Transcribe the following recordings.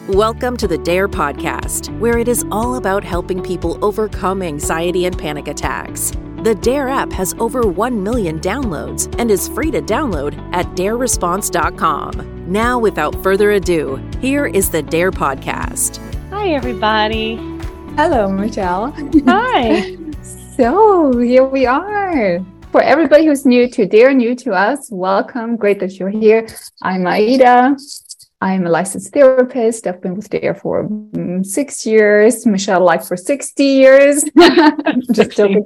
Welcome to the DARE podcast, where it is all about helping people overcome anxiety and panic attacks. The DARE app has over 1 million downloads and is free to download at dareresponse.com. Now, without further ado, here is the DARE podcast. Hi, everybody. Hello, Michelle. Hi. So here we are. For everybody who's new to DARE, new to us, welcome. Great that you're here. I'm Aida. I'm a licensed therapist. I've been with DARE for 6 years. Michelle, like for 60 years. Just joking.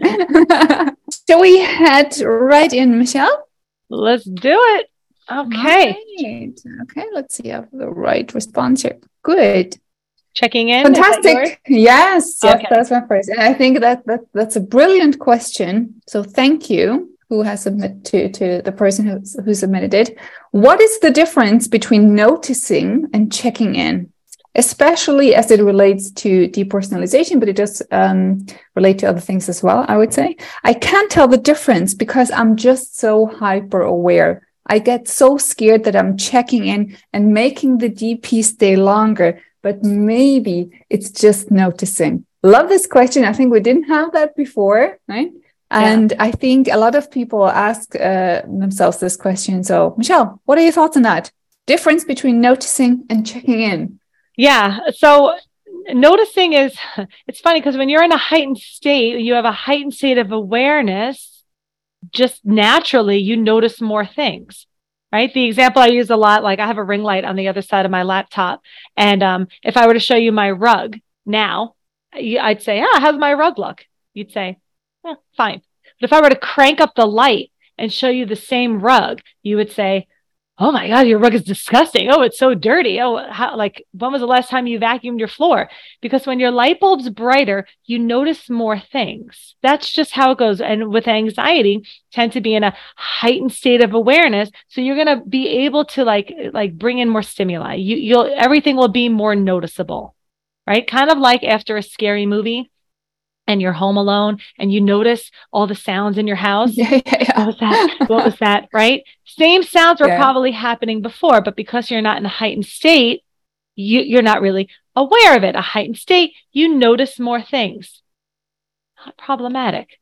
So we head right in, Michelle? Let's do it. Okay. Right. Okay, let's see. I have the right response here. Good. Checking in. Fantastic. Yes, okay. That's my first. And I think that's a brilliant question. So thank you. Who has submitted to the person who submitted it. What is the difference between noticing and checking in, especially as it relates to depersonalization, but it does relate to other things as well, I would say. I can't tell the difference because I'm just so hyper aware. I get so scared that I'm checking in and making the DP stay longer, but maybe it's just noticing. Love this question. I think we didn't have that before, right? And I think a lot of people ask themselves this question. So, Michelle, what are your thoughts on that? Difference between noticing and checking in? Yeah. So noticing is, it's funny because when you're in a heightened state, you have a heightened state of awareness, just naturally you notice more things, right? The example I use a lot, like I have a ring light on the other side of my laptop. And if I were to show you my rug now, I'd say, how's my rug look? You'd say, fine. But if I were to crank up the light and show you the same rug, you would say, oh my God, your rug is disgusting. Oh, it's so dirty. Oh, when was the last time you vacuumed your floor? Because when your light bulb's brighter, you notice more things. That's just how it goes. And with anxiety, tend to be in a heightened state of awareness. So you're going to be able to like bring in more stimuli. Everything will be more noticeable, right? Kind of like after a scary movie, and you're home alone and you notice all the sounds in your house. Yeah. What was that? Right? Same sounds were probably happening before, but because you're not in a heightened state, you're not really aware of it. A heightened state, you notice more things. Not problematic.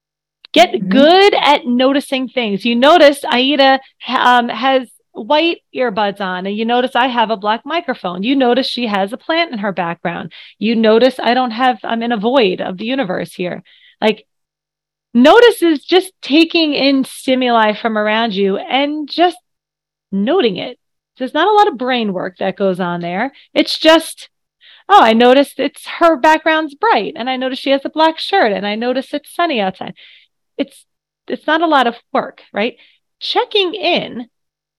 Get good at noticing things. You notice Aida has white earbuds on, and you notice I have a black microphone. You notice she has a plant in her background. You notice I'm in a void of the universe here. Like, notice is just taking in stimuli from around you and just noting it. There's not a lot of brain work that goes on there. It's just, I noticed her background's bright, and I noticed she has a black shirt, and I noticed it's sunny outside. It's not a lot of work, right? Checking in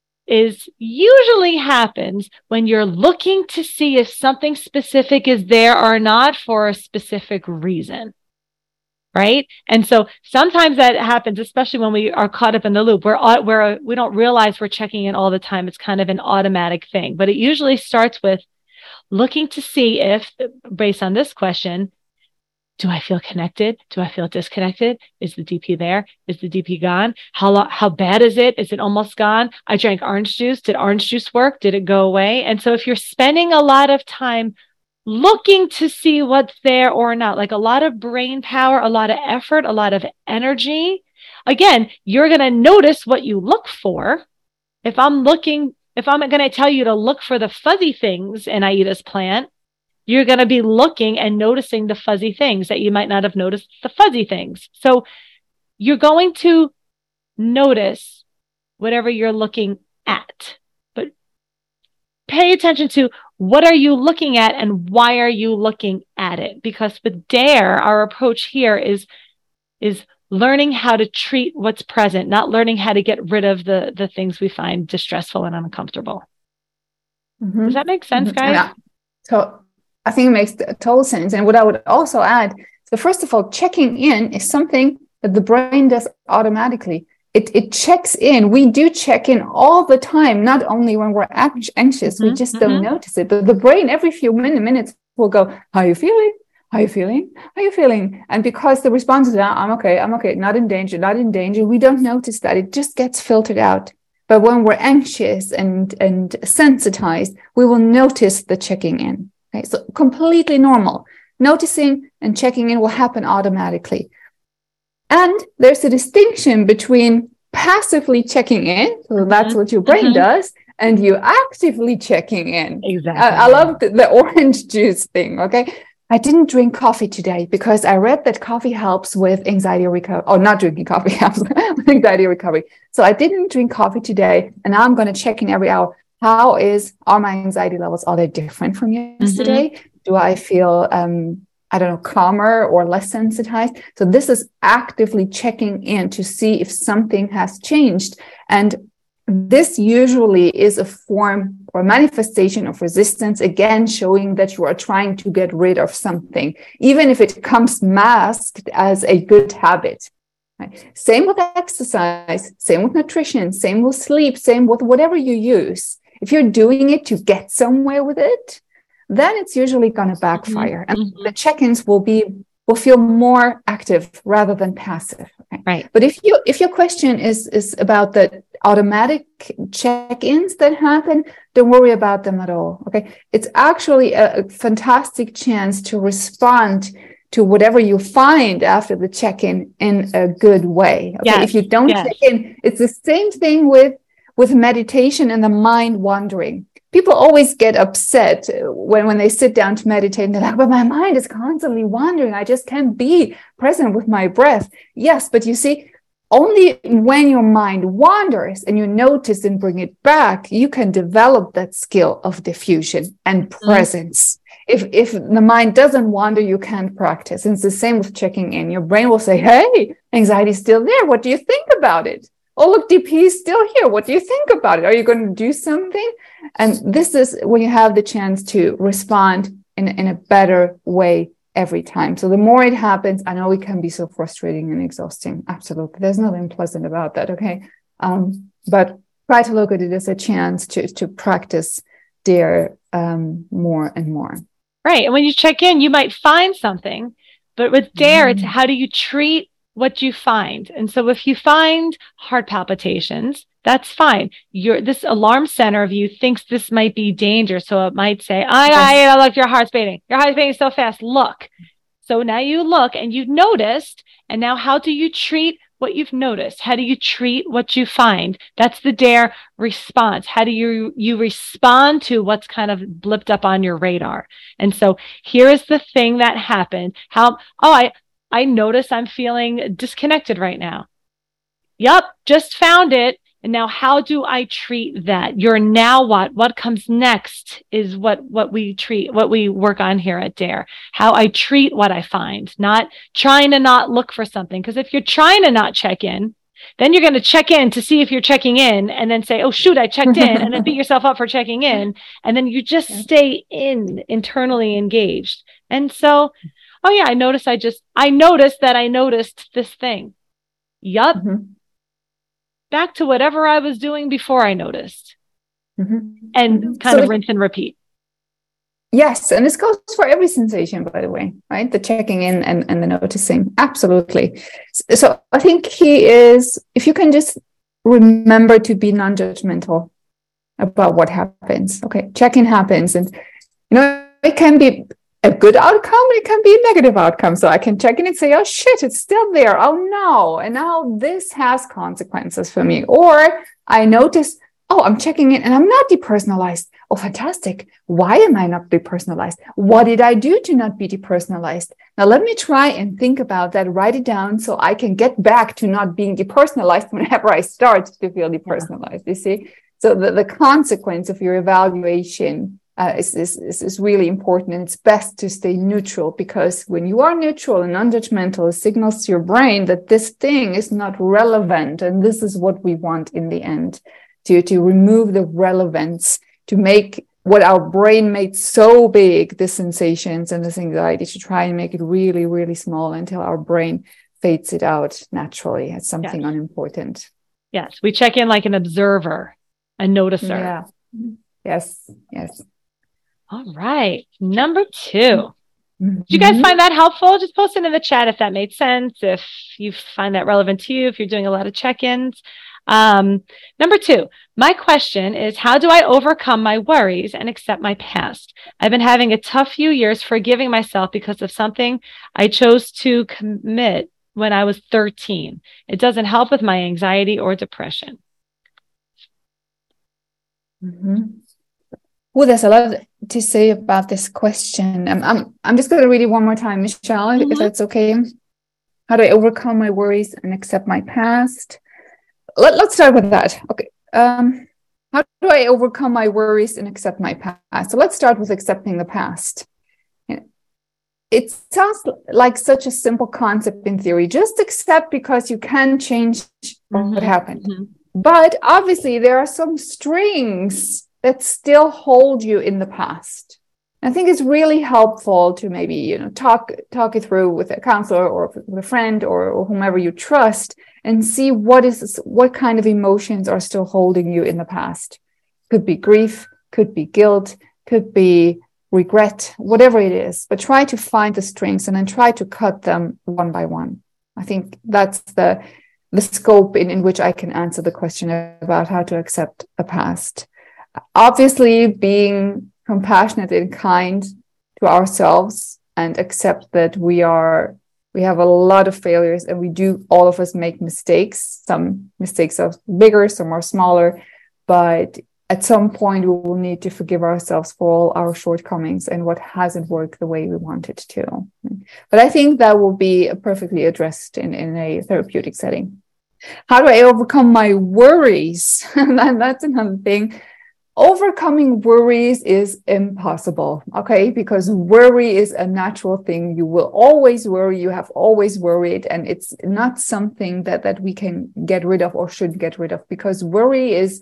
usually happens when you're looking to see if something specific is there or not for a specific reason, right? And so sometimes that happens, especially when we are caught up in the loop, where we don't realize we're checking in all the time. It's kind of an automatic thing, but it usually starts with looking to see if, based on this question, do I feel connected? Do I feel disconnected? Is the DP there? Is the DP gone? How bad is it? Is it almost gone? I drank orange juice. Did orange juice work? Did it go away? And so if you're spending a lot of time looking to see what's there or not, like a lot of brain power, a lot of effort, a lot of energy, again, you're going to notice what you look for. If I'm going to tell you to look for the fuzzy things in Aida's plant, you're going to be looking and noticing the fuzzy things that you might not have noticed the fuzzy things. So you're going to notice whatever you're looking at, but pay attention to what are you looking at and why are you looking at it? Because with DARE, our approach here is learning how to treat what's present, not learning how to get rid of the things we find distressful and uncomfortable. Does that make sense, guys? Yeah. So I think it makes total sense. And what I would also add, so first of all, checking in is something that the brain does automatically. It checks in. We do check in all the time, not only when we're anxious, we just don't notice it. But the brain every few minutes will go, how are you feeling? How are you feeling? How are you feeling? And because the response is, I'm okay, not in danger, we don't notice that. It just gets filtered out. But when we're anxious and sensitized, we will notice the checking in. Okay, so completely normal. Noticing and checking in will happen automatically. And there's a distinction between passively checking in, so that's what your brain does, and you actively checking in. Exactly. I love the orange juice thing, okay? I didn't drink coffee today because I read that coffee helps with anxiety recovery. Oh, not drinking coffee helps with anxiety recovery. So I didn't drink coffee today, and now I'm going to check in every hour. Are my anxiety levels, are they different from yesterday? Do I feel, calmer or less sensitized? So this is actively checking in to see if something has changed. And this usually is a form or manifestation of resistance, again, showing that you are trying to get rid of something, even if it comes masked as a good habit. Right? Same with exercise, same with nutrition, same with sleep, same with whatever you use. If you're doing it to get somewhere with it, then it's usually going to backfire. And the check-ins will feel more active rather than passive. Okay? Right. But if your question is about the automatic check-ins that happen, don't worry about them at all. Okay. It's actually a fantastic chance to respond to whatever you find after the check-in in a good way. Okay. Yes. If you don't check in, it's the same thing with meditation and the mind wandering. People always get upset when they sit down to meditate and they're like, but my mind is constantly wandering. I just can't be present with my breath. Yes, but you see, only when your mind wanders and you notice and bring it back, you can develop that skill of diffusion and presence. If the mind doesn't wander, you can't practice. And it's the same with checking in. Your brain will say, hey, anxiety is still there. What do you think about it? Oh, look, DP is still here. What do you think about it? Are you going to do something? And this is when you have the chance to respond in a better way every time. So the more it happens, I know it can be so frustrating and exhausting. Absolutely. There's nothing pleasant about that. Okay. But try to look at it as a chance to practice DARE more and more. Right. And when you check in, you might find something, but with DARE, it's how do you treat what you find? And so if you find heart palpitations, that's fine. This alarm center of you thinks this might be danger. So it might say, look, your heart's beating. Your heart's beating so fast. Look. So now you look and you've noticed. And now how do you treat what you've noticed? How do you treat what you find? That's the DARE response. How do you respond to what's kind of blipped up on your radar? And so here is the thing that happened. I notice I'm feeling disconnected right now. Yup, just found it. And now how do I treat that? You're now what? What comes next is what we treat, what we work on here at DARE. How I treat what I find, not trying to not look for something. Because if you're trying to not check in, then you're going to check in to see if you're checking in and then say, oh, shoot, I checked in, and then beat yourself up for checking in. And then you just stay internally engaged. And so, oh yeah, I noticed that I noticed this thing. Yup. Back to whatever I was doing before I noticed. And kind of rinse and repeat. Yes. And this goes for every sensation, by the way, right? The checking in and the noticing. Absolutely. So I think key is if you can just remember to be non-judgmental about what happens. Okay. Check-in happens. And, it can be a good outcome, it can be a negative outcome. So I can check in and say, oh shit, it's still there. Oh no. And now this has consequences for me. Or I notice, oh, I'm checking in and I'm not depersonalized. Oh, fantastic. Why am I not depersonalized? What did I do to not be depersonalized? Now let me try and think about that, write it down so I can get back to not being depersonalized whenever I start to feel depersonalized. You see? So the consequence of your evaluation is really important, and it's best to stay neutral, because when you are neutral and non-judgmental, it signals to your brain that this thing is not relevant, and this is what we want in the end, to remove the relevance, to make what our brain made so big, the sensations and this anxiety, to try and make it really, really small until our brain fades it out naturally as something unimportant. Yes, we check in like an observer, a noticer. Yeah. Yes. All right. Number 2. Did you guys find that helpful? Just post it in the chat if that made sense, if you find that relevant to you, if you're doing a lot of check-ins. Number 2, my question is, how do I overcome my worries and accept my past? I've been having a tough few years forgiving myself because of something I chose to commit when I was 13. It doesn't help with my anxiety or depression. Mm-hmm. Well, there's a lot to say about this question. I'm just going to read it one more time, Michelle, if that's okay. How do I overcome my worries and accept my past? Let's start with that. Okay. How do I overcome my worries and accept my past? So let's start with accepting the past. It sounds like such a simple concept in theory. Just accept because you can change what happened. But obviously, there are some strings that still hold you in the past. I think it's really helpful to maybe, talk it through with a counselor or with a friend or whomever you trust, and see what kind of emotions are still holding you in the past. Could be grief, could be guilt, could be regret, whatever it is. But try to find the strings and then try to cut them one by one. I think that's the scope in which I can answer the question about how to accept the past. Obviously, being compassionate and kind to ourselves and accept that we have a lot of failures, and all of us make mistakes. Some mistakes are bigger, some are smaller, but at some point we will need to forgive ourselves for all our shortcomings and what hasn't worked the way we wanted to. But I think that will be perfectly addressed in a therapeutic setting. How do I overcome my worries? That's another thing. Overcoming worries is impossible, okay? Because worry is a natural thing. You will always worry. You have always worried, and it's not something that we can get rid of or should get rid of, because worry is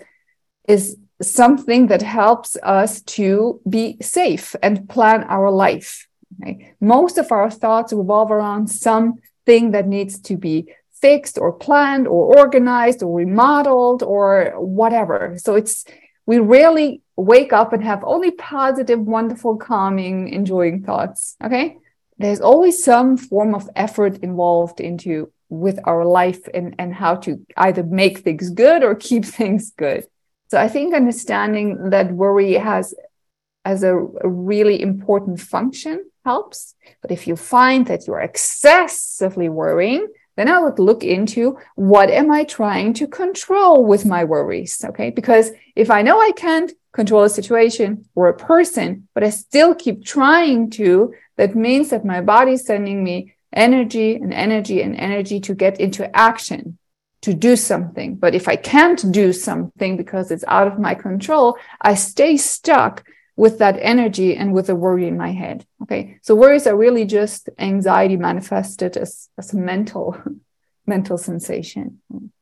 something that helps us to be safe and plan our life. Okay? Most of our thoughts revolve around something that needs to be fixed or planned or organized or remodeled or whatever. So we rarely wake up and have only positive, wonderful, calming, enjoying thoughts. Okay. There's always some form of effort involved with our life and how to either make things good or keep things good. So I think understanding that worry has a really important function helps. But if you find that you're excessively worrying, then I would look into, what am I trying to control with my worries? Okay, because if I know I can't control a situation or a person, but I still keep trying to, that means that my body is sending me energy and energy and energy to get into action, to do something. But if I can't do something because it's out of my control, I stay stuck with that energy and with the worry in my head. Okay, so worries are really just anxiety manifested as a mental sensation.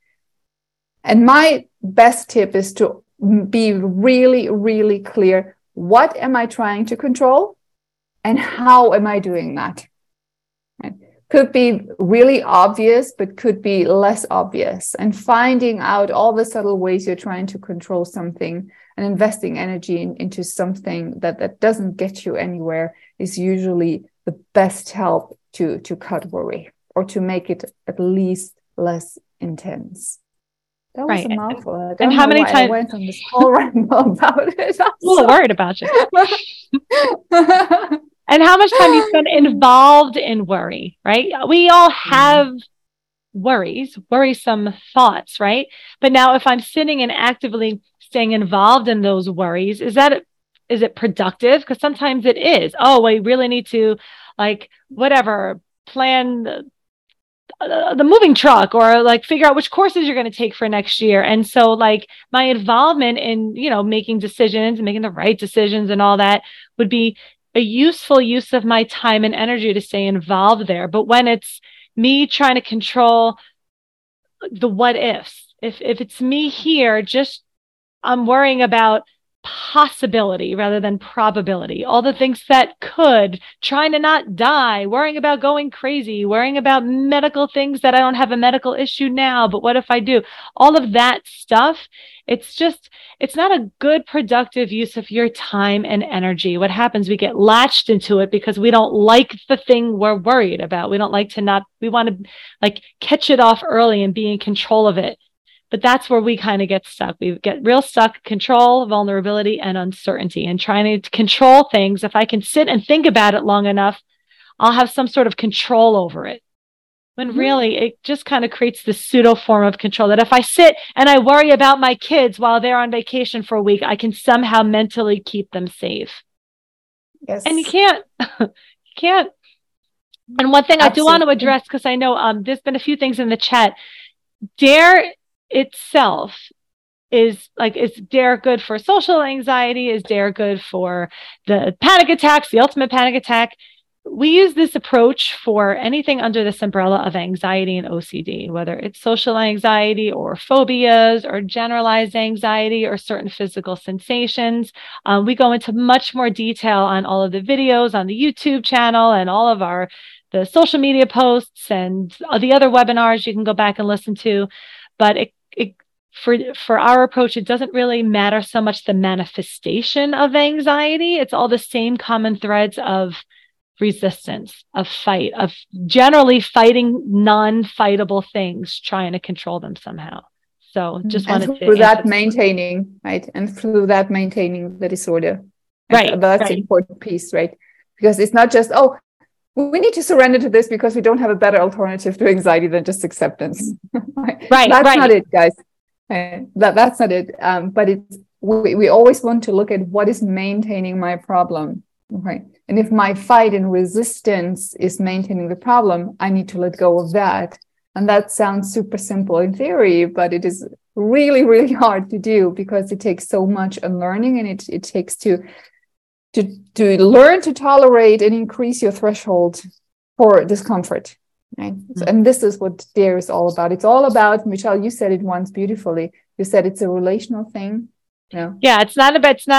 And my best tip is to be really, really clear. What am I trying to control? And how am I doing that? Right? Could be really obvious, but could be less obvious. And finding out all the subtle ways you're trying to control something and investing energy into something that doesn't get you anywhere is usually the best help to cut worry or to make it at least less intense. That was a mouthful. And how many times I went on this whole ramble about it? I'm a little worried about you. And how much time you spend involved in worry, right? We all have worrisome thoughts, right? But now if I'm sitting and actively staying involved in those worries, is it productive? Because sometimes it is. Oh, we really need to plan the moving truck, or figure out which courses you're going to take for next year. And so my involvement in, making decisions and making the right decisions and all that would be a useful use of my time and energy to stay involved there. But when it's me trying to control the what ifs, if it's me here, I'm worrying about possibility rather than probability, all the things that could, trying to not die, worrying about going crazy, worrying about medical things that I don't have a medical issue now, but what if I do? All of that stuff, it's not a good productive use of your time and energy. What happens, we get latched into it because we don't like the thing we're worried about. We don't like we want to catch it off early and be in control of it. But that's where we kind of get stuck. We get real stuck, control, vulnerability, and uncertainty, and trying to control things. If I can sit and think about it long enough, I'll have some sort of control over it. When really it just kind of creates this pseudo form of control that if I sit and I worry about my kids while they're on vacation for a week, I can somehow mentally keep them safe. Yes. And you can't. You can't. And one thing I do want to address, because I know there's been a few things in the chat. DARE itself is DARE good for social anxiety? Is DARE good for the panic attacks, the ultimate panic attack? We use this approach for anything under this umbrella of anxiety and OCD, whether it's social anxiety or phobias or generalized anxiety or certain physical sensations. We go into much more detail on all of the videos on the YouTube channel and all of the social media posts and the other webinars you can go back and listen to. But for our approach, it doesn't really matter so much the manifestation of anxiety. It's all the same common threads of resistance, of fight, of generally fighting non-fightable things, trying to control them somehow. So just wanted to through that maintaining, right? And through that maintaining the disorder. Right. That's the important piece, right? Because it's not just, we need to surrender to this because we don't have a better alternative to anxiety than just acceptance. Right. That's not it, guys. That's not it. But we always want to look at what is maintaining my problem, right? And if my fight and resistance is maintaining the problem, I need to let go of that. And that sounds super simple in theory, but it is really, really hard to do because it takes so much unlearning, and it takes to learn to tolerate and increase your threshold for discomfort. Right? Mm-hmm. And this is what DARE is all about. It's all about, Michelle, you said it once beautifully. You said it's a relational thing. Yeah, it's not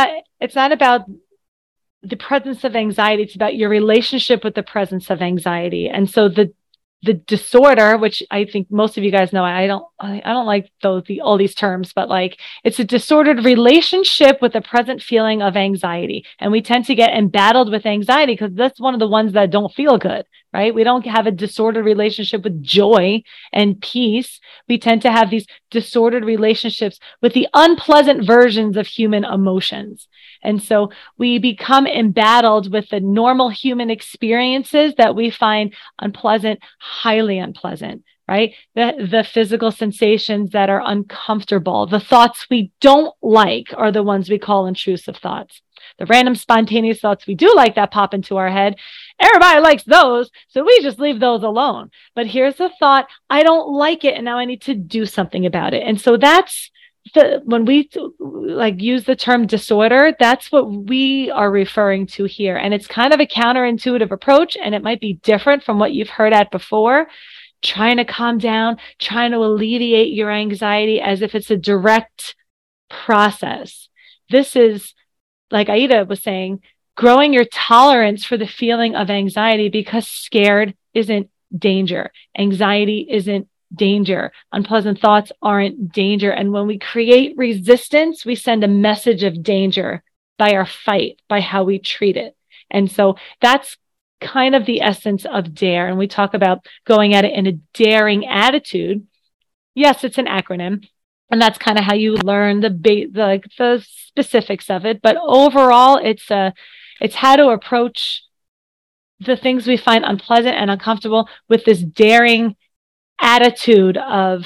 about the presence of anxiety. It's about your relationship with the presence of anxiety. And so the disorder, which I think most of you guys know, I don't like all these terms, but it's a disordered relationship with the present feeling of anxiety. And we tend to get embattled with anxiety because that's one of the ones that don't feel good, right? We don't have a disordered relationship with joy and peace. We tend to have these disordered relationships with the unpleasant versions of human emotions. And so we become embattled with the normal human experiences that we find unpleasant, highly unpleasant, right? The physical sensations that are uncomfortable, the thoughts we don't like are the ones we call intrusive thoughts. The random spontaneous thoughts we do like that pop into our head, everybody likes those, so we just leave those alone. But here's the thought, I don't like it, and now I need to do something about it. And so that's when we use the term disorder, that's what we are referring to here. And it's kind of a counterintuitive approach, and it might be different from what you've heard at before. Trying to calm down, trying to alleviate your anxiety as if it's a direct process. This is, like Aida was saying, growing your tolerance for the feeling of anxiety, because scared isn't danger. Anxiety isn't danger. Unpleasant thoughts aren't danger. And when we create resistance, we send a message of danger by our fight, by how we treat it. And so that's kind of the essence of DARE. And we talk about going at it in a daring attitude. Yes, it's an acronym, and that's kind of how you learn the specifics of it. But overall, it's how to approach the things we find unpleasant and uncomfortable with this daring attitude of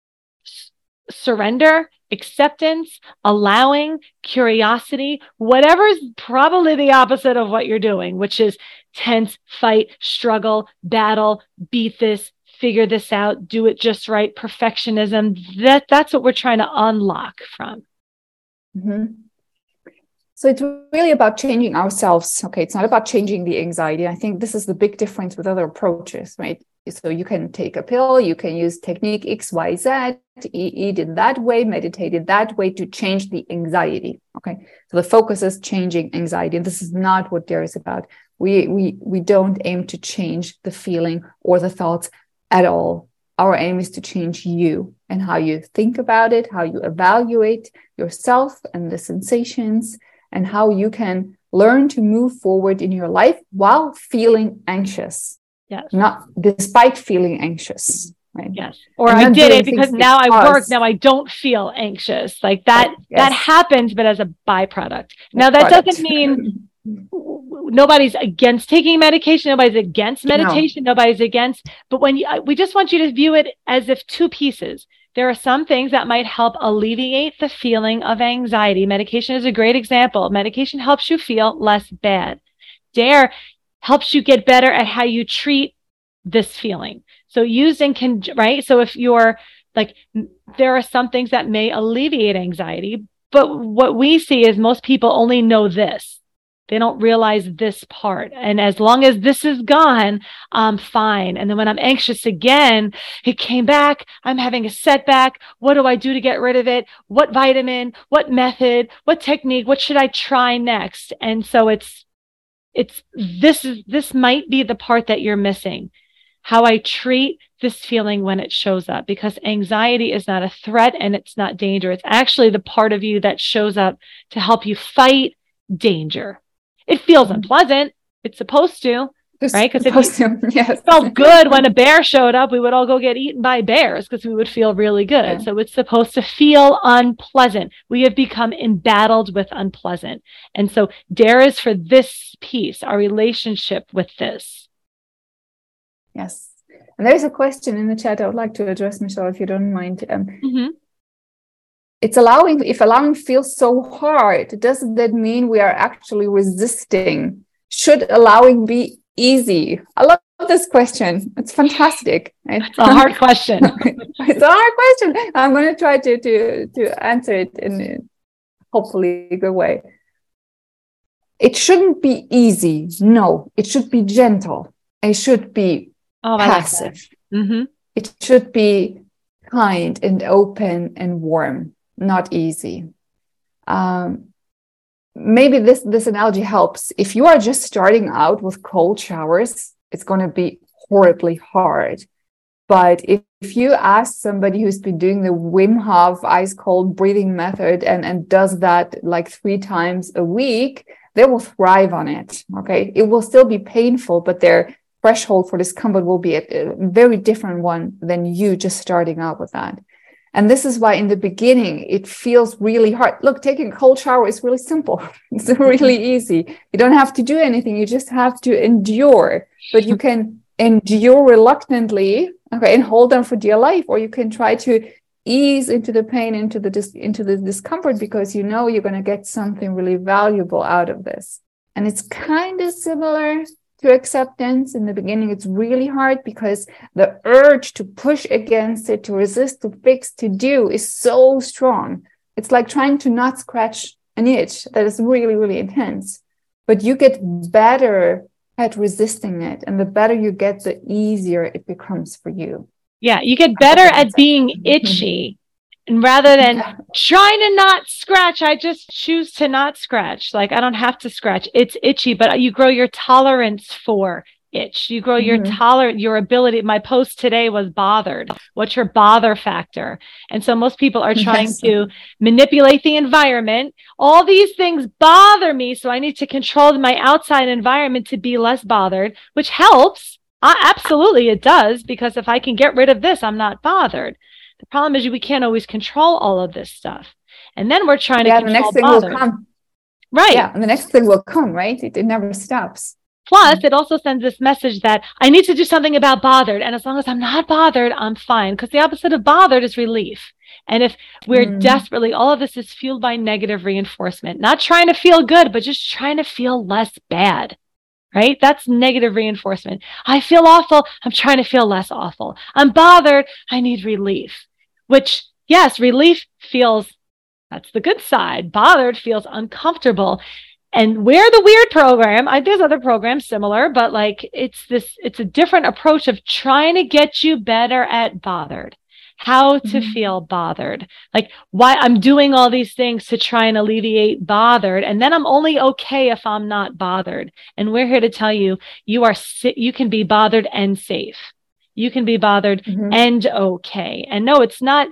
surrender, acceptance, allowing, curiosity, whatever is probably the opposite of what you're doing, which is tense, fight, struggle, battle, beat this, figure this out, do it just right, perfectionism. That's what we're trying to unlock from. Mm-hmm. So it's really about changing ourselves. Okay, it's not about changing the anxiety. I think this is the big difference with other approaches, right? So you can take a pill, you can use technique X, Y, Z, eat it that way, meditate it that way to change the anxiety. Okay, so the focus is changing anxiety. This is not what DARE is about. We don't aim to change the feeling or the thoughts at all. Our aim is to change you and how you think about it, how you evaluate yourself and the sensations, and how you can learn to move forward in your life while feeling anxious. Yes. Not despite feeling anxious. right? Yes. Or I did it because now I work. Now I don't feel anxious. Like that, that happens, but as a byproduct. Now that doesn't mean nobody's against taking medication. Nobody's against meditation. Nobody's against, but when we just want you to view it as if two pieces. There are some things that might help alleviate the feeling of anxiety. Medication is a great example. Medication helps you feel less bad. DARE helps you get better at how you treat this feeling. So right? So if you're like, there are some things that may alleviate anxiety, but what we see is most people only know this. They don't realize this part. And as long as this is gone, I'm fine. And then when I'm anxious again, it came back, I'm having a setback. What do I do to get rid of it? What vitamin, what method, what technique, what should I try next? And so this might be the part that you're missing. How I treat this feeling when it shows up, because anxiety is not a threat and it's not danger. It's actually the part of you that shows up to help you fight danger. It feels unpleasant. It's supposed to, right? Because it felt good when a bear showed up, we would all go get eaten by bears because we would feel really good. Yeah. So it's supposed to feel unpleasant. We have become embattled with unpleasant. And so DARE is for this piece, our relationship with this. Yes. And there's a question in the chat I would like to address, Michelle, if you don't mind. It's if allowing feels so hard, doesn't that mean we are actually resisting? Should allowing be easy? I love this question. It's fantastic. It's a hard question. It's a hard question. I'm going to try to answer it in hopefully a good way. It shouldn't be easy. No, it should be gentle. It should be passive. It should be kind and open and warm. Not easy. Maybe this analogy helps. If you are just starting out with cold showers, it's going to be horribly hard. But if you ask somebody who's been doing the Wim Hof ice cold breathing method and does that like 3 times a week, they will thrive on it. Okay, it will still be painful, but their threshold for discomfort will be a very different one than you just starting out with that. And this is why in the beginning, it feels really hard. Look, taking a cold shower is really simple. It's really easy. You don't have to do anything. You just have to endure. But you can endure reluctantly, okay, and hold on for dear life. Or you can try to ease into the pain, into the discomfort, because you know you're going to get something really valuable out of this. And it's kind of similar to acceptance. In the beginning, it's really hard because the urge to push against it, to resist, to fix, to do is so strong. It's like trying to not scratch an itch that is really, really intense. But you get better at resisting it. And the better you get, the easier it becomes for you. Yeah, you get better at being itchy. And rather than trying to not scratch, I just choose to not scratch. Like, I don't have to scratch. It's itchy, but you grow your tolerance for itch. You grow your ability. My post today was bothered. What's your bother factor? And so most people are trying to manipulate the environment. All these things bother me, so I need to control my outside environment to be less bothered, which helps. Absolutely, it does, because if I can get rid of this, I'm not bothered. The problem is we can't always control all of this stuff. And then we're trying to control the next thing bother. Will come. Right. Yeah, and the next thing will come, right? It never stops. Plus, it also sends this message that I need to do something about bothered. And as long as I'm not bothered, I'm fine. Because the opposite of bothered is relief. And if we're desperately, all of this is fueled by negative reinforcement. Not trying to feel good, but just trying to feel less bad. Right? That's negative reinforcement. I feel awful. I'm trying to feel less awful. I'm bothered. I need relief. Which, yes, relief feels, that's the good side. Bothered feels uncomfortable. And we're the weird program. There's other programs similar, but like it's a different approach of trying to get you better at bothered. How to feel bothered, like why I'm doing all these things to try and alleviate bothered. And then I'm only okay if I'm not bothered. And we're here to tell you, you can be bothered and safe. You can be bothered and okay. And no, it's not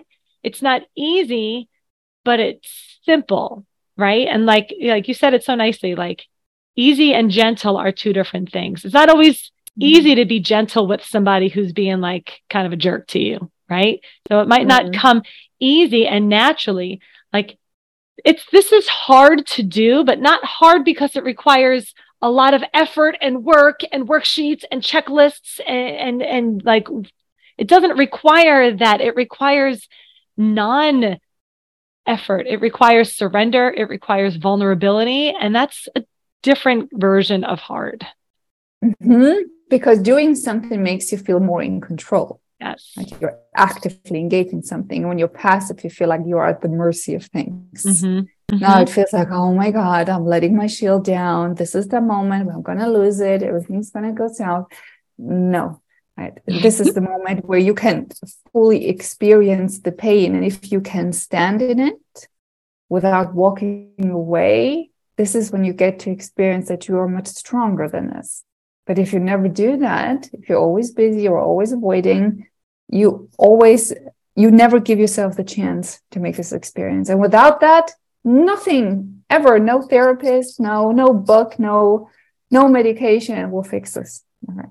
easy, but it's simple, right? And like you said it so nicely, like easy and gentle are two different things. It's not always easy to be gentle with somebody who's being like kind of a jerk to you, right? So it might not come easy and naturally. Like this is hard to do, but not hard because it requires a lot of effort and work and worksheets and checklists and like, it doesn't require that. It requires non-effort. It requires surrender. It requires vulnerability. And that's a different version of hard. Because doing something makes you feel more in control. Yes. Like you're actively engaged in something. And when you're passive, you feel like you are at the mercy of things. Now it feels like, oh my God, I'm letting my shield down. This is the moment where I'm going to lose it. Everything's going to go south. No. Right. This is the moment where you can fully experience the pain. And if you can stand in it without walking away, this is when you get to experience that you are much stronger than this. But if you never do that, if you're always busy or always avoiding, you never give yourself the chance to make this experience. And without that, nothing ever, no therapist, no book, no medication will fix this.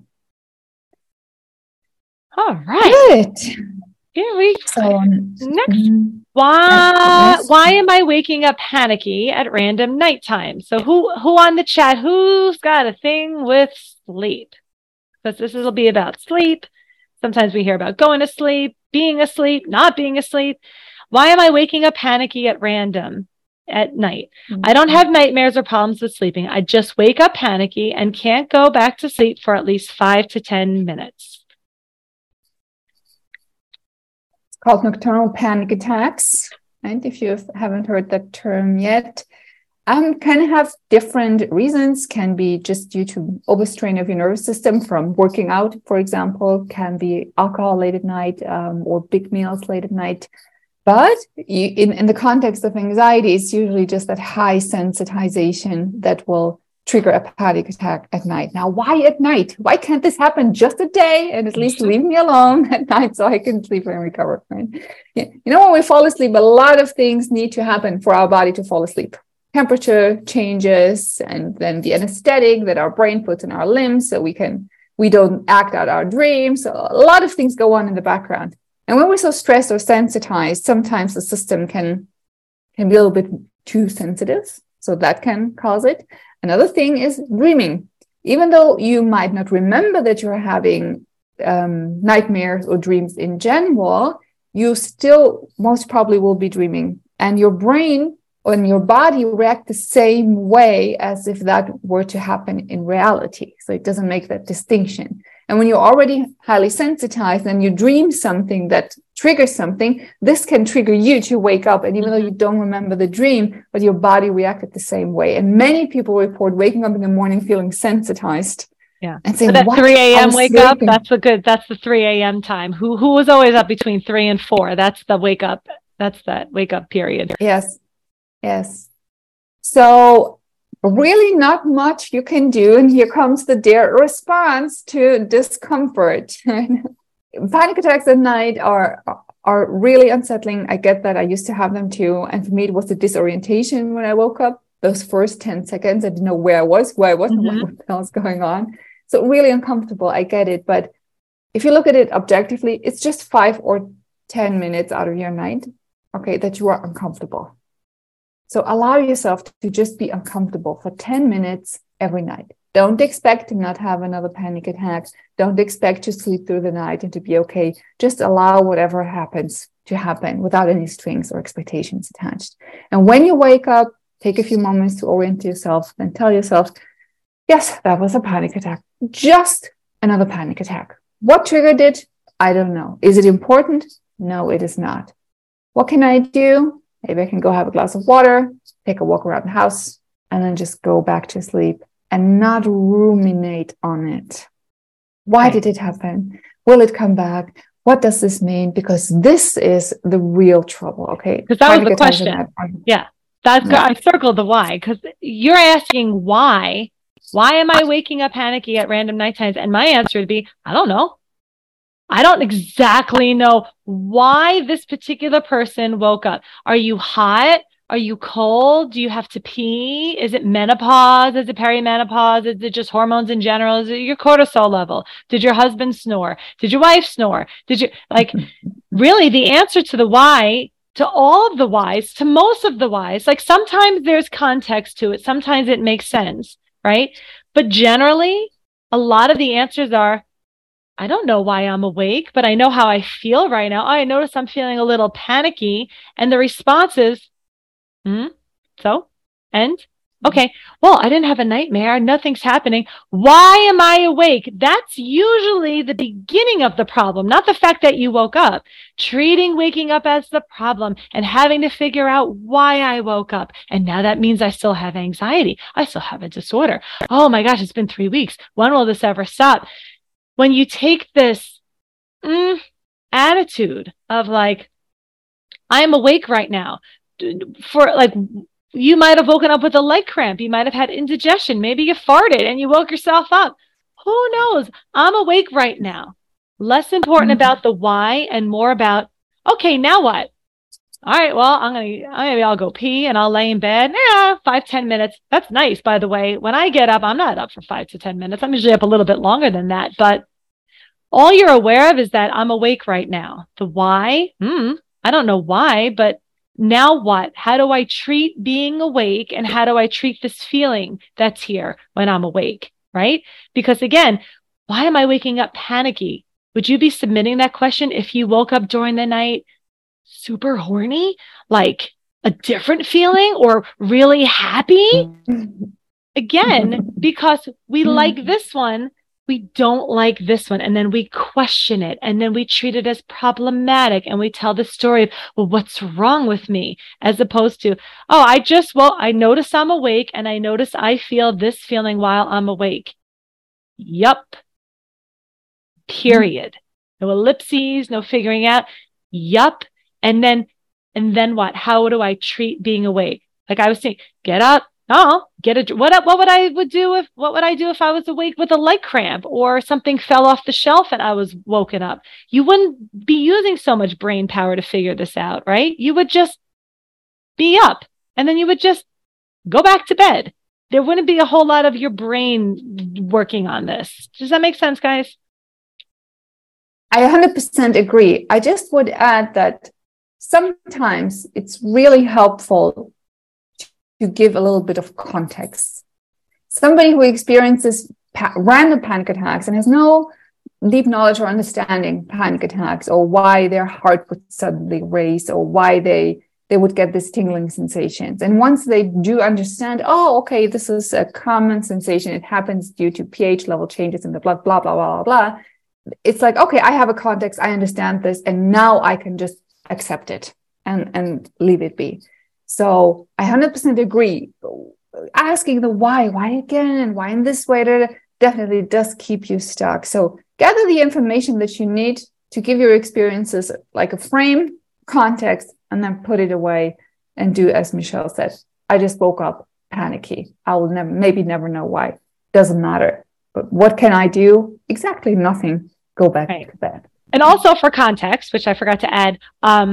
All right. Good. Here we go. Next. Why am I waking up panicky at random nighttime? So who on the chat, who's got a thing with sleep? Because this will be about sleep. Sometimes we hear about going to sleep, being asleep, not being asleep. Why am I waking up panicky at random at night? I don't have nightmares or problems with sleeping. I just wake up panicky and can't go back to sleep for at least 5 to 10 minutes. Called nocturnal panic attacks. And if you haven't heard that term yet, can have different reasons. Can be just due to overstrain of your nervous system from working out, for example. Can be alcohol late at night or big meals late at night. But in the context of anxiety, it's usually just that high sensitization that will trigger a panic attack at night. Now, why at night? Why can't this happen just a day and at least leave me alone at night so I can sleep and recover? Right? You know, when we fall asleep, a lot of things need to happen for our body to fall asleep. Temperature changes, and then the anesthetic that our brain puts in our limbs so we don't act out our dreams. So a lot of things go on in the background. And when we're so stressed or sensitized, sometimes the system can be a little bit too sensitive. So that can cause it. Another thing is dreaming. Even though you might not remember that you're having nightmares or dreams in general, you still most probably will be dreaming. And your brain and your body react the same way as if that were to happen in reality. So it doesn't make that distinction. And when you're already highly sensitized and you dream something that triggers something, this can trigger you to wake up. And even though you don't remember the dream, but your body reacted the same way. And many people report waking up in the morning feeling sensitized. Yeah. And saying, that 3 a.m. wake up, that's the 3 a.m. time. Who was always up between 3 and 4? That's the wake up. That's that wake up period. Yes. Yes. So really not much you can do. And here comes the DARE response to discomfort. Panic attacks at night are really unsettling. I get that. I used to have them too. And for me, it was the disorientation when I woke up. Those first 10 seconds, I didn't know where I was, what the hell was going on. So really uncomfortable. I get it. But if you look at it objectively, it's just 5 or 10 minutes out of your night, okay, that you are uncomfortable. So allow yourself to just be uncomfortable for 10 minutes every night. Don't expect to not have another panic attack. Don't expect to sleep through the night and to be okay. Just allow whatever happens to happen without any strings or expectations attached. And when you wake up, take a few moments to orient yourself and tell yourself, yes, that was a panic attack. Just another panic attack. What triggered it? I don't know. Is it important? No, it is not. What can I do? Maybe I can go have a glass of water, take a walk around the house, and then just go back to sleep and not ruminate on it. Why did it happen? Will it come back? What does this mean? Because this is the real trouble, okay? Because that was the question. Yeah. I circled the why, because you're asking why. Why am I waking up panicky at random night times? And my answer would be, I don't know. I don't exactly know why this particular person woke up. Are you hot? Are you cold? Do you have to pee? Is it menopause? Is it perimenopause? Is it just hormones in general? Is it your cortisol level? Did your husband snore? Did your wife snore? Did you like really the answer to the why, to all of the whys, to most of the whys, like sometimes there's context to it. Sometimes it makes sense, right? But generally, a lot of the answers are, I don't know why I'm awake, but I know how I feel right now. Oh, I notice I'm feeling a little panicky. And the response is, so? And? Okay, well, I didn't have a nightmare. Nothing's happening. Why am I awake? That's usually the beginning of the problem, not the fact that you woke up. Treating waking up as the problem and having to figure out why I woke up. And now that means I still have anxiety. I still have a disorder. Oh my gosh, it's been 3 weeks. When will this ever stop? When you take this attitude of like, I'm awake right now, for like, you might have woken up with a leg cramp. You might have had indigestion. Maybe you farted and you woke yourself up. Who knows? I'm awake right now. Less important about the why and more about, okay, now what? All right, well, maybe I'll go pee and I'll lay in bed. 5-10 minutes. That's nice, by the way. When I get up, I'm not up for 5 to 10 minutes. I'm usually up a little bit longer than that. But all you're aware of is that I'm awake right now. The why? I don't know why, but now what? How do I treat being awake, and how do I treat this feeling that's here when I'm awake, right? Because again, why am I waking up panicky? Would you be submitting that question if you woke up during the night super horny, like a different feeling, or really happy? Again, because we like this one, we don't like this one. And then we question it. And then we treat it as problematic. And we tell the story of, well, what's wrong with me? As opposed to, oh, I notice I'm awake and I notice I feel this feeling while I'm awake. Yup. Period. No ellipses, no figuring out. Yup. And then what? How do I treat being awake? Like I was saying, get up. Oh, what would I do if I was awake with a leg cramp or something fell off the shelf and I was woken up? You wouldn't be using so much brain power to figure this out, right? You would just be up and then you would just go back to bed. There wouldn't be a whole lot of your brain working on this. Does that make sense, guys? I 100% agree. I just would add that sometimes it's really helpful to give a little bit of context. Somebody who experiences random panic attacks and has no deep knowledge or understanding panic attacks, or why their heart would suddenly race, or why they would get this tingling sensations. And once they do understand, oh, okay, this is a common sensation. It happens due to pH level changes in the blood, blah, blah, blah, blah, blah. It's like, okay, I have a context. I understand this. And now I can just accept it and leave it be. So I 100% agree. Asking the why again, why in this way, definitely does keep you stuck. So gather the information that you need to give your experiences like a frame, context, and then put it away and do as Michelle said. I just woke up panicky. I will never know why. Doesn't matter. But what can I do? Exactly nothing. Go back to bed. And also for context, which I forgot to add,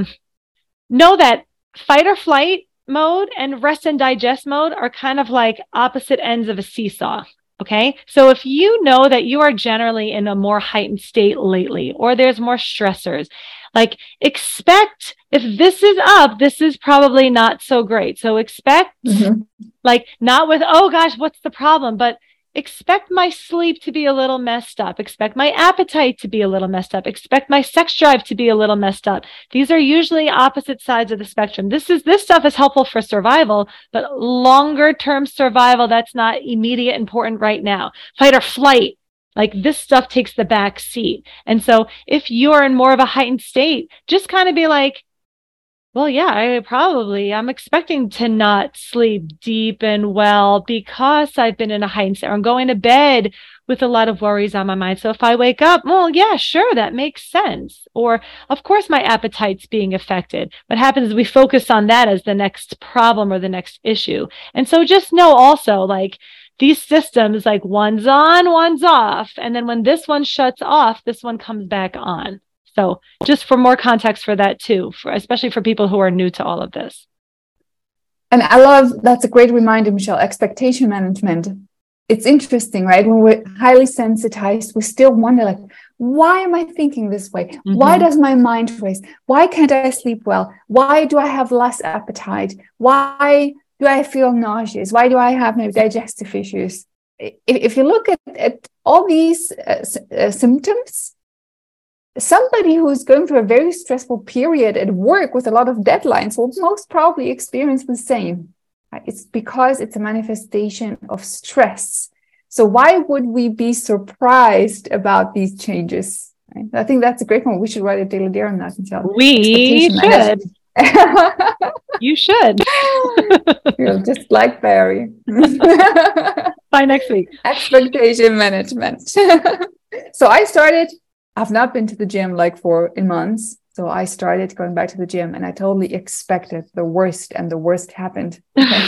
know that fight or flight mode and rest and digest mode are kind of like opposite ends of a seesaw. Okay. So if you know that you are generally in a more heightened state lately, or there's more stressors, like expect if this is up, this is probably not so great. So expect like not with, oh gosh, what's the problem? But expect my sleep to be a little messed up. Expect my appetite to be a little messed up. Expect my sex drive to be a little messed up. These are usually opposite sides of the spectrum. This stuff is helpful for survival, but longer term survival, that's not immediate important right now. Fight or flight, like this stuff takes the back seat. And so if you're in more of a heightened state, just kind of be like, well, yeah, I'm expecting to not sleep deep and well because I've been in a heightened state, or I'm going to bed with a lot of worries on my mind. So if I wake up, well, yeah, sure, that makes sense. Or of course, my appetite's being affected. What happens is we focus on that as the next problem or the next issue. And so just know also, like, these systems, like one's on, one's off. And then when this one shuts off, this one comes back on. So just for more context for that too, especially for people who are new to all of this. And I love, that's a great reminder, Michelle, expectation management. It's interesting, right? When we're highly sensitized, we still wonder, like, why am I thinking this way? Mm-hmm. Why does my mind race? Why can't I sleep well? Why do I have less appetite? Why do I feel nauseous? Why do I have maybe digestive issues? If you look at all these symptoms, somebody who's going through a very stressful period at work with a lot of deadlines will most probably experience the same. It's because it's a manifestation of stress. So why would we be surprised about these changes? Right? I think that's a great one. We should write a daily dare on that, Michelle. We should. You should. You're just like Barry. By next week. Expectation management. So I've not been to the gym like in months. So I started going back to the gym and I totally expected the worst, and the worst happened.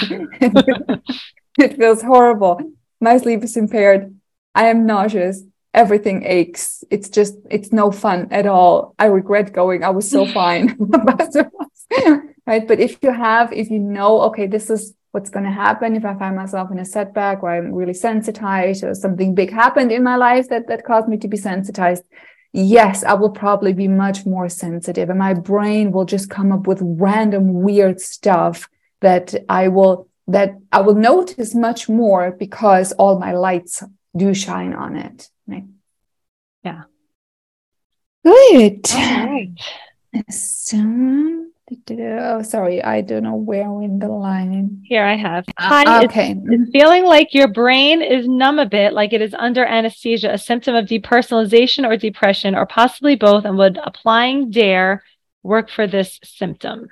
It feels horrible. My sleep is impaired. I am nauseous. Everything aches. It's no fun at all. I regret going. I was so fine. Right. But if you know, okay, this is what's going to happen if I find myself in a setback, or I'm really sensitized, or something big happened in my life that caused me to be sensitized. Yes, I will probably be much more sensitive, and my brain will just come up with random weird stuff that I will notice much more, because all my lights do shine on it. Right? Yeah. Good. All right. Oh, sorry, I don't know where in the line. Here I have. Hi, okay. It's feeling like your brain is numb a bit, like it is under anesthesia, a symptom of depersonalization or depression, or possibly both, and would applying DARE work for this symptom?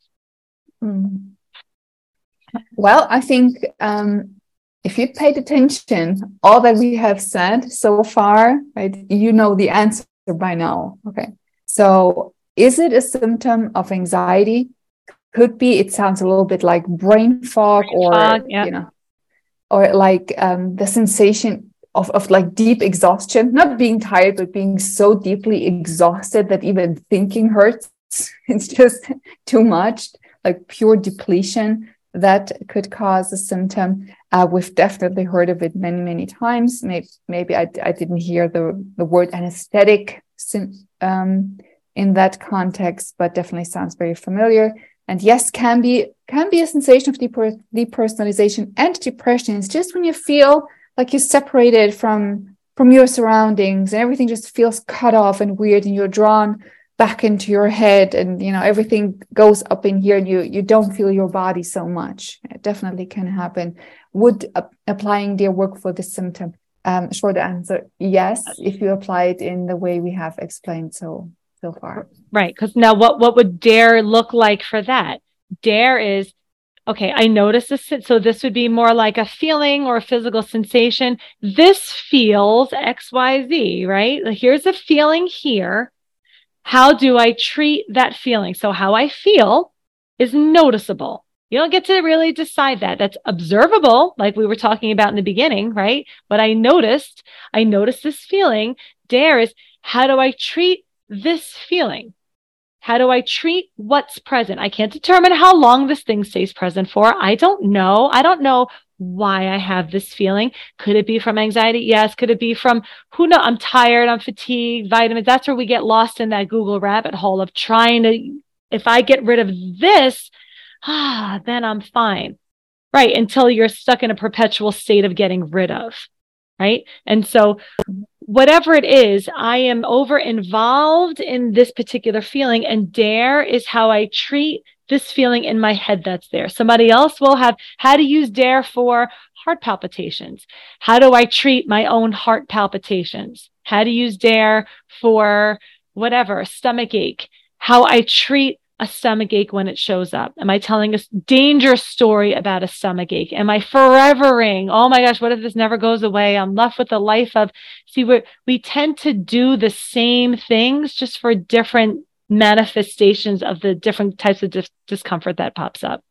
Well, I think if you paid attention, all that we have said so far, right, you know the answer by now. Okay. So is it a symptom of anxiety? Could be. It sounds a little bit like brain fog, yeah. You know, or like the sensation of like deep exhaustion, not being tired, but being so deeply exhausted that even thinking hurts. It's just too much, like pure depletion. That could cause a symptom. We've definitely heard of it many, many times. Maybe I didn't hear the word anesthetic in that context, but definitely sounds very familiar. And yes, can be a sensation of depersonalization and depression. It's just when you feel like you're separated from your surroundings, and everything just feels cut off and weird, and you're drawn back into your head, and everything goes up in here, and you don't feel your body so much. It definitely can happen. Would applying DARE work for this symptom? Short answer, yes, if you apply it in the way we have explained so far. Right. Because now what would DARE look like for that? DARE is, okay, I notice this. So this would be more like a feeling or a physical sensation. This feels XYZ, right? Here's a feeling here. How do I treat that feeling? So how I feel is noticeable. You don't get to really decide that. That's observable, like we were talking about in the beginning, right? But I noticed this feeling. DARE is, how do I treat this feeling? How do I treat what's present? I can't determine how long this thing stays present for. I don't know. I don't know why I have this feeling. Could it be from anxiety? Yes. Could it be from, who knows? I'm tired, I'm fatigued, vitamins. That's where we get lost in that Google rabbit hole of trying to, if I get rid of this, then I'm fine. Right. Until you're stuck in a perpetual state of getting rid of. Right. And so whatever it is, I am over involved in this particular feeling, and DARE is how I treat this feeling in my head that's there. Somebody else will have how to use DARE for heart palpitations. How do I treat my own heart palpitations? How to use DARE for whatever, stomach ache. How I treat a stomach ache when it shows up. Am I telling a dangerous story about a stomach ache? Am I forevering? Oh my gosh, what if this never goes away? I'm left with a life of, see, we tend to do the same things just for different manifestations of the different types of discomfort that pops up.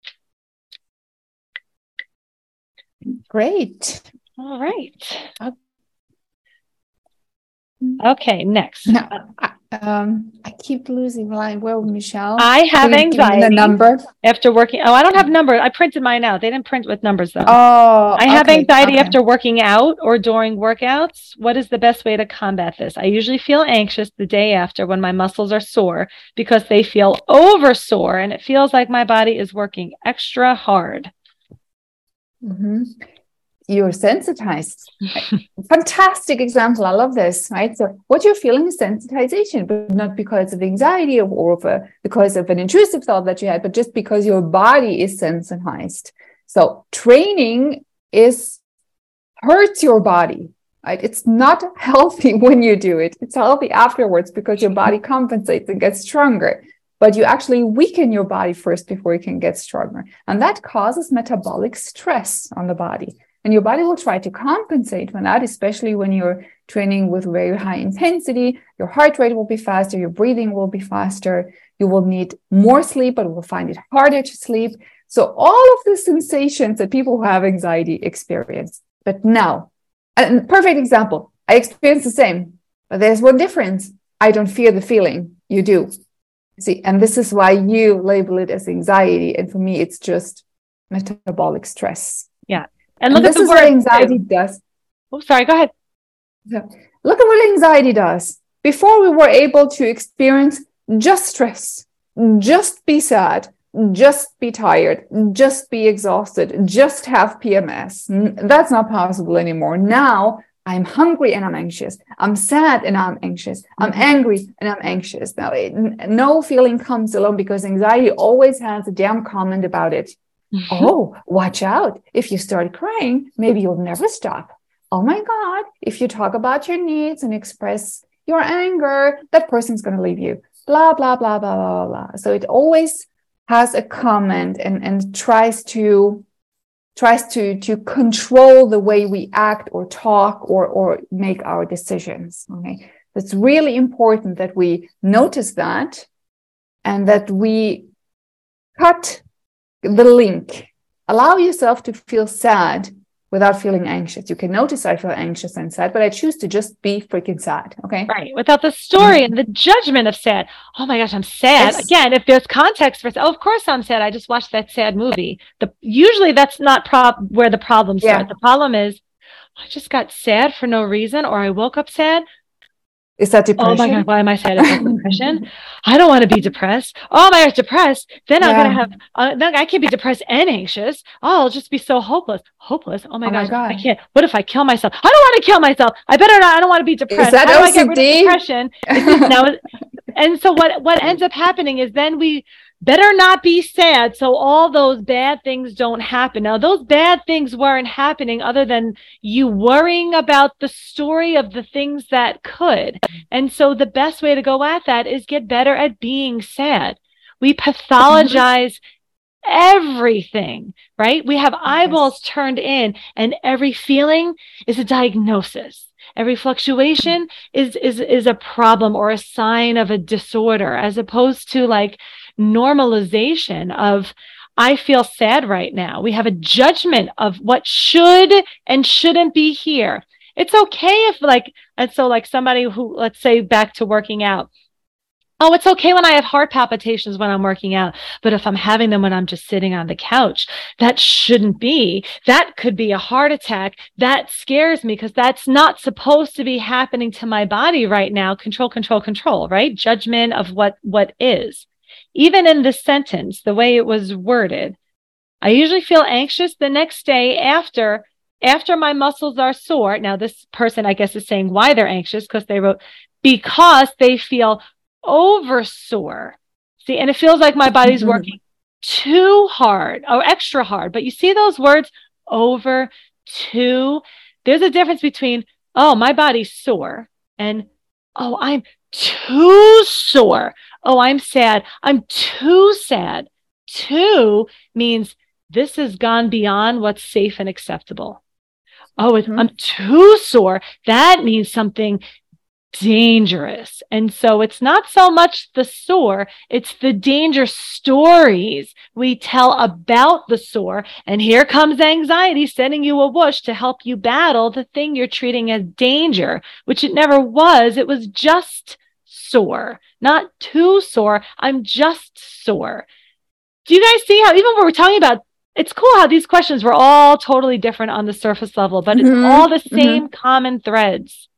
Great. All right. Okay, next. Now, I keep losing line. Where, Michelle? I have anxiety. The number after working. Oh, I don't have numbers. I printed mine out. They didn't print with numbers though. Oh, I have anxiety after working out or during workouts. What is the best way to combat this? I usually feel anxious the day after when my muscles are sore because they feel over sore and it feels like my body is working extra hard. Mm-hmm. You're sensitized. Fantastic example. I love this, right? So what you're feeling is sensitization, but not because of anxiety because of an intrusive thought that you had, but just because your body is sensitized. So training hurts your body, right? It's not healthy when you do it. It's healthy afterwards because your body compensates and gets stronger. But you actually weaken your body first before you can get stronger. And that causes metabolic stress on the body. And your body will try to compensate for that, especially when you're training with very high intensity. Your heart rate will be faster, your breathing will be faster, you will need more sleep, but will find it harder to sleep. So all of the sensations that people who have anxiety experience. But now, a perfect example, I experience the same, but there's one difference. I don't fear the feeling, you do. See, and this is why you label it as anxiety. And for me, it's just metabolic stress. Yeah. And this is what anxiety does. Oh, sorry, go ahead. So, look at what anxiety does. Before we were able to experience just stress, just be sad, just be tired, just be exhausted, just have PMS. That's not possible anymore. Now I'm hungry and I'm anxious. I'm sad and I'm anxious. I'm angry and I'm anxious. Now, no feeling comes alone because anxiety always has a damn comment about it. Oh, watch out. If you start crying, maybe you'll never stop. Oh my God, if you talk about your needs and express your anger, that person's going to leave you. Blah, blah, blah, blah, blah, blah. So it always has a comment and tries to control the way we act or talk or make our decisions. Okay. It's really important that we notice that and that we cut the link. Allow yourself to feel sad without feeling anxious. You can notice I feel anxious and sad, but I choose to just be freaking sad. Okay. Right. Without the story and the judgment of sad. Oh my gosh, I'm sad. Yes. Again, if there's context for, of course I'm sad. I just watched that sad movie. Usually that's not where the problems start. The problem is I just got sad for no reason, or I woke up sad. Is that depression? Oh my God, why am I sad? Is that depression? I don't want to be depressed. Oh my gosh, depressed. Then I'm going to have, then I can't be depressed and anxious. Oh, I'll just be so hopeless. Hopeless. Oh my gosh, I can't. What if I kill myself? I don't want to kill myself. I better not. I don't want to be depressed. Is that How OCD? do I get rid of depression? And so what ends up happening is then we better not be sad so all those bad things don't happen. Now, those bad things weren't happening other than you worrying about the story of the things that could. And so the best way to go at that is get better at being sad. We pathologize everything, right? We have eyeballs turned in, and every feeling is a diagnosis. Every fluctuation is a problem or a sign of a disorder, as opposed to like normalization of, I feel sad right now. We have a judgment of what should and shouldn't be here. It's okay if like somebody who, let's say back to working out. Oh, it's okay when I have heart palpitations when I'm working out. But if I'm having them when I'm just sitting on the couch, that shouldn't be. That could be a heart attack. That scares me because that's not supposed to be happening to my body right now. Control, control, control, right? Judgment of what is. Even in this sentence, the way it was worded, I usually feel anxious the next day after my muscles are sore. Now, this person, I guess, is saying why they're anxious because they wrote, because they feel over sore. See, and it feels like my body's working too hard or extra hard. But you see those words, over, too? There's a difference between, oh, my body's sore, and, oh, I'm too sore. Oh, I'm sad. I'm too sad. Too means this has gone beyond what's safe and acceptable. Oh, I'm too sore. That means something dangerous. And so it's not so much the sore, it's the danger stories we tell about the sore. And here comes anxiety sending you a whoosh to help you battle the thing you're treating as danger, which it never was. It was just sore, not too sore. I'm just sore. Do you guys see how even when we're talking about, it's cool how these questions were all totally different on the surface level, but it's all the same common threads.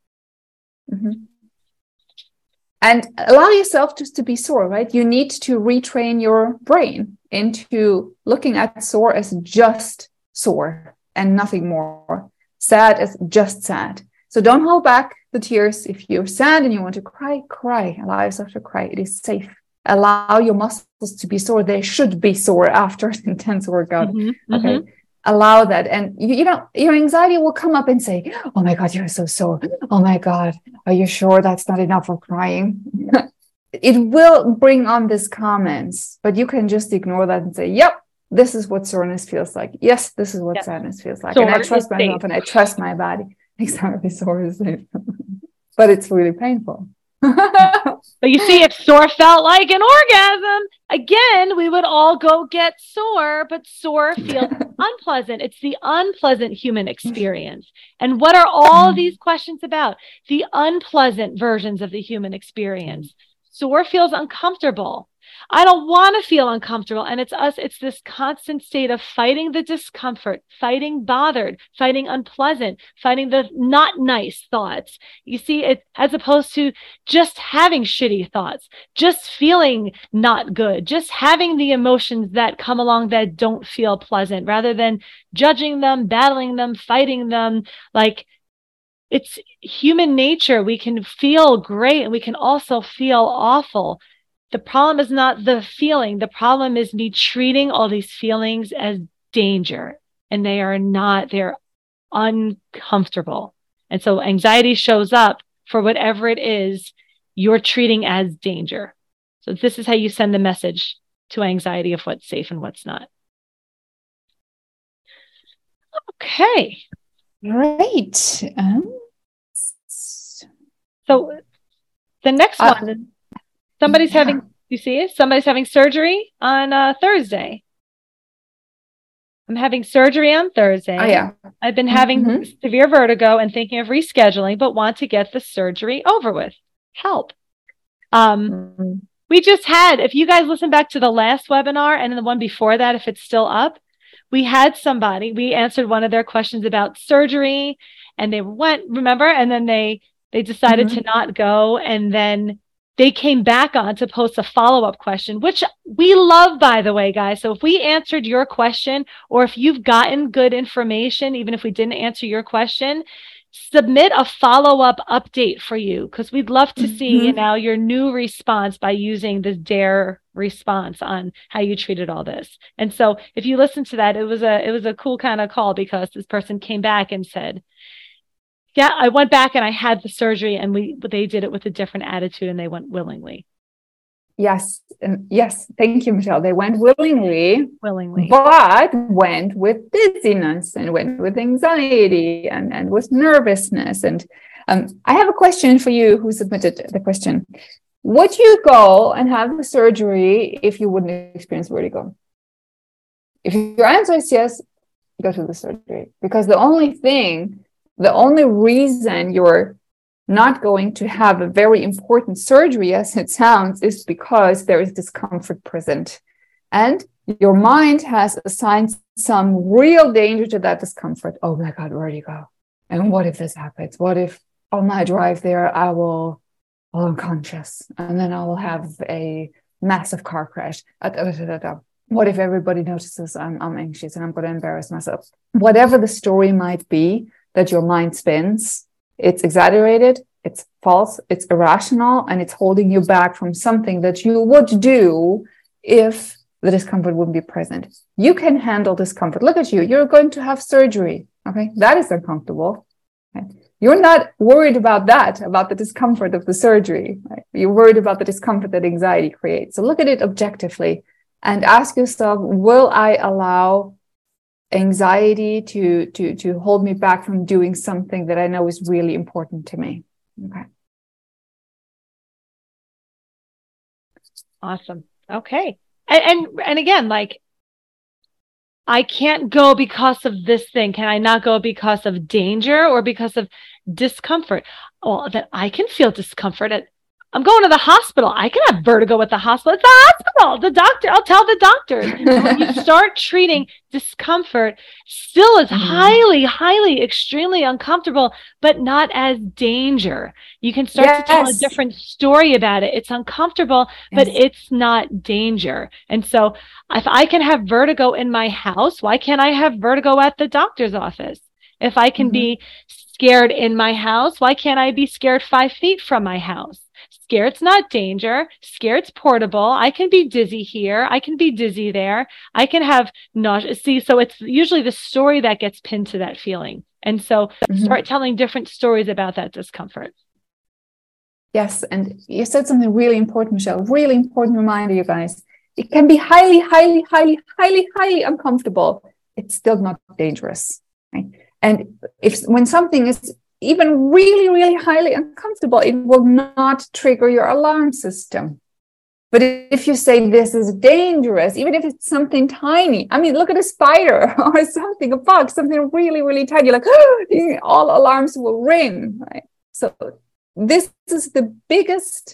And allow yourself just to be sore, right? You need to retrain your brain into looking at sore as just sore and nothing more. Sad as just sad. So don't hold back the tears. If you're sad and you want to cry, cry. Allow yourself to cry. It is safe. Allow your muscles to be sore. They should be sore after an intense workout. Okay. Allow that. And you know, your anxiety will come up and say, oh my God, you're so sore. Oh my God, are you sure that's not enough for crying? It will bring on these comments, but you can just ignore that and say, yep, this is what soreness feels like. Yes, this is what sadness feels like. And I trust myself and I trust my body. Exactly, sore is safe. But it's really painful. But you see, if sore felt like an orgasm, again, we would all go get sore, but sore feels unpleasant. It's the unpleasant human experience. And what are all these questions about? The unpleasant versions of the human experience. Sore feels uncomfortable. I don't want to feel uncomfortable. And it's this constant state of fighting the discomfort, fighting bothered, fighting unpleasant, fighting the not nice thoughts. You see, it as opposed to just having shitty thoughts, just feeling not good, just having the emotions that come along that don't feel pleasant, rather than judging them, battling them, fighting them. Like, it's human nature. We can feel great and we can also feel awful. The problem is not the feeling. The problem is me treating all these feelings as danger, and they are not. They're uncomfortable. And so anxiety shows up for whatever it is you're treating as danger. So this is how you send the message to anxiety of what's safe and what's not. Okay. Great. So the next one. Somebody's having, you see it? Somebody's having surgery on Thursday. I'm having surgery on Thursday. Oh, yeah. I've been having severe vertigo and thinking of rescheduling, but want to get the surgery over with. Help. We just had, if you guys listen back to the last webinar and the one before that, if it's still up, we had somebody, we answered one of their questions about surgery, and they went, remember? And then they decided to not go, and then they came back on to post a follow-up question, which we love, by the way, guys. So if we answered your question, or if you've gotten good information, even if we didn't answer your question, submit a follow-up update for you, because we'd love to see your new response by using this DARE response on how you treated all this. And so if you listen to that, it was a cool kind of call, because this person came back and said, yeah, I went back and I had the surgery, and they did it with a different attitude, and they went willingly. Yes. Yes. Thank you, Michelle. They went willingly, but went with dizziness and went with anxiety and with nervousness. And I have a question for you who submitted the question. Would you go and have the surgery if you wouldn't experience vertigo? If your answer is yes, go to the surgery, because the only reason you're not going to have a very important surgery, as it sounds, is because there is discomfort present. And your mind has assigned some real danger to that discomfort. Oh my God, vertigo. And what if this happens? What if on my drive there, I will fall unconscious, and then I will have a massive car crash? What if everybody notices I'm anxious and I'm going to embarrass myself? Whatever the story might be that your mind spins, it's exaggerated, it's false, it's irrational, and it's holding you back from something that you would do if the discomfort wouldn't be present. You can handle discomfort. Look at you. You're going to have surgery. Okay. That is uncomfortable. Okay? You're not worried about that, about the discomfort of the surgery. Right? You're worried about the discomfort that anxiety creates. So look at it objectively and ask yourself, will I allow anxiety to hold me back from doing something that I know is really important to me? Okay. Awesome. Okay. And again, like, I can't go because of this thing. Can I not go because of danger or because of discomfort? Well, that I can feel discomfort. I'm going to the hospital. I can have vertigo at the hospital. It's the hospital. The doctor, I'll tell the doctor. When you start treating discomfort, still is highly, highly, extremely uncomfortable, but not as danger. You can start to tell a different story about it. It's uncomfortable, but it's not danger. And so if I can have vertigo in my house, why can't I have vertigo at the doctor's office? If I can be scared in my house, why can't I be scared 5 feet from my house? Scared's not danger. Scared's portable. I can be dizzy here. I can be dizzy there. I can have nausea. See, so it's usually the story that gets pinned to that feeling. And so start telling different stories about that discomfort. Yes. And you said something really important, Michelle, really important reminder, you guys. It can be highly, highly, highly, highly, highly uncomfortable. It's still not dangerous. Right? And when something is even really, really highly uncomfortable, it will not trigger your alarm system. But if you say this is dangerous, even if it's something tiny, I mean, look at a spider or something, a bug, something really, really tiny, like all alarms will ring, right? So this is the biggest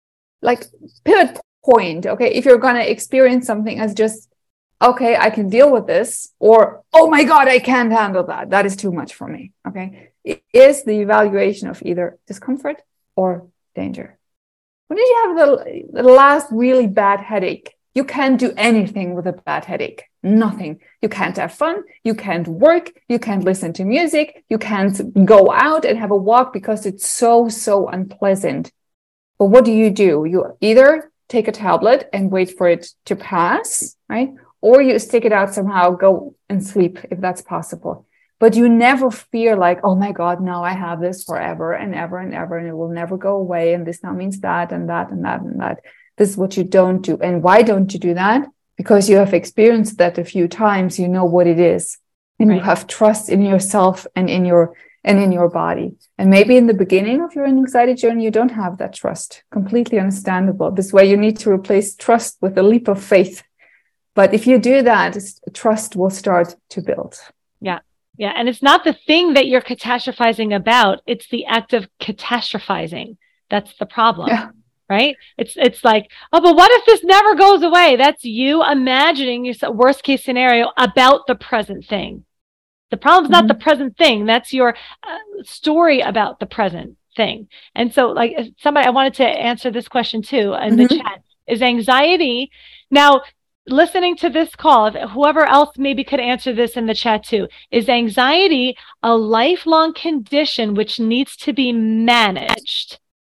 pivot point, okay? If you're going to experience something as just, okay, I can deal with this, or, oh my God, I can't handle that. That is too much for me, okay? It is the evaluation of either discomfort or danger. When did you have the last really bad headache? You can't do anything with a bad headache. Nothing. You can't have fun. You can't work. You can't listen to music. You can't go out and have a walk because it's so unpleasant. But what do? You either take a tablet and wait for it to pass, right? Or you stick it out somehow, go and sleep if that's possible. But you never fear like, oh my God, now I have this forever and ever and ever, and it will never go away. And this now means that and that and that and that. This is what you don't do. And why don't you do that? Because you have experienced that a few times. You know what it is, and you have trust in yourself and in your body. And maybe in the beginning of your anxiety journey, you don't have that trust. Completely understandable. This way, you need to replace trust with a leap of faith. But if you do that, trust will start to build. Yeah. Yeah. And it's not the thing that you're catastrophizing about. It's the act of catastrophizing. That's the problem. Yeah. Right? It's like, oh, but what if this never goes away? That's you imagining your worst case scenario about the present thing. The problem's not the present thing. That's your story about the present thing. And so I wanted to answer this question too in the chat. Is anxiety now, listening to this call, whoever else maybe could answer this in the chat too, is anxiety a lifelong condition which needs to be managed?